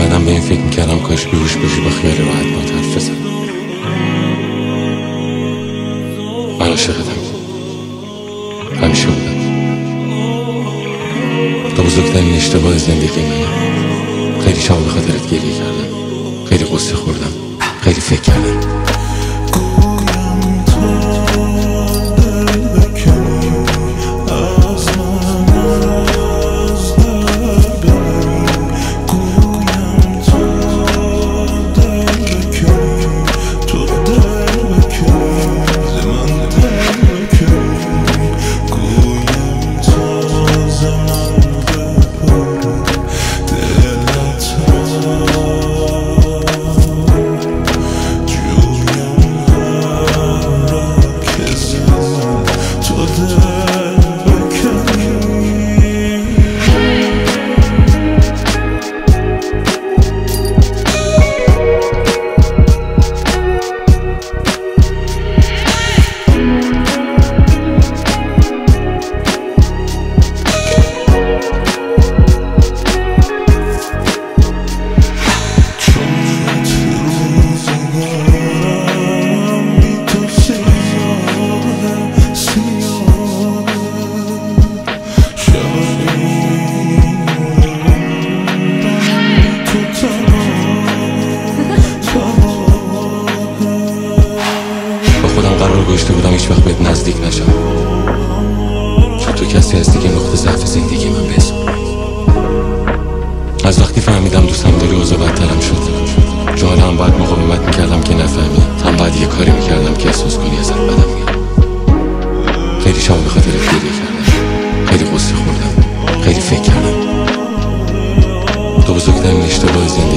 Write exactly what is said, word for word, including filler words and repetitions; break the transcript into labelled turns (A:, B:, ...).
A: میومدم به این فکر میکردم کاش بیهوش بشی با خیال راحت با حرف بزن. من عاشقتم، همیشه بودم. تو بزرگترین اشتباه زندگی منه. خیلی شب به خاطرت گریه کردم، خیلی قصه خوردم، خیلی فکر کردم. قرار گذاشته بودم هیچ وقت بهت نزدیک نشم، چون تو کسی هستی که نقطه ضعف زندگی من بس. از وقتی فهمیدم دوستم داری اوضاع بدترم شد، چون هم باید مقاومت میکردم که نفهمی، هم باید یه کاری میکردم که احساس کنی ازت بدم میاد. خیلی شب به خاطرت گریه کردم، خیلی قصه خوردم، خیلی فکر کردم. تو بزرگترین اشتباه زندگی